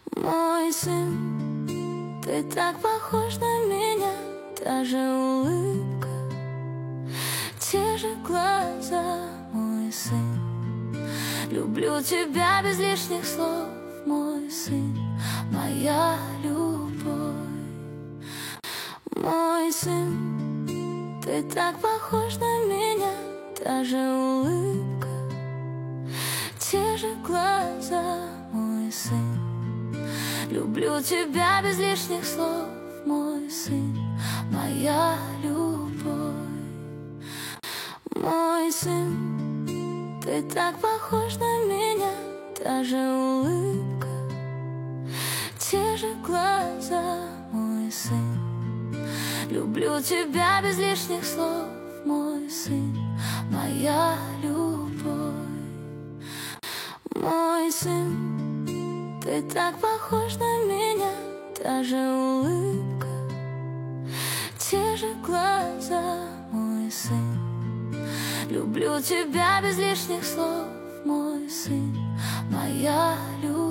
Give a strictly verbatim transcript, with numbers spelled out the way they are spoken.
Мой сын, ты так похож на меня, та же улыбка, те же глаза, мой сын. Люблю тебя без лишних слов, мой сын, моя любовь. Мой сын, ты так похож на меня, та же улыбка, те же глаза, мой сын. Люблю тебя без лишних слов, мой сын, моя любовь. Мой сын, ты так похож на меня, та же улыбка, те же глаза, мой сын. Люблю тебя без лишних слов, мой сын, моя любовь. Мой сын, ты так похож на меня, та же улыбка, те же глаза, мой сын. Люблю тебя без лишних слов, мой сын, моя любовь.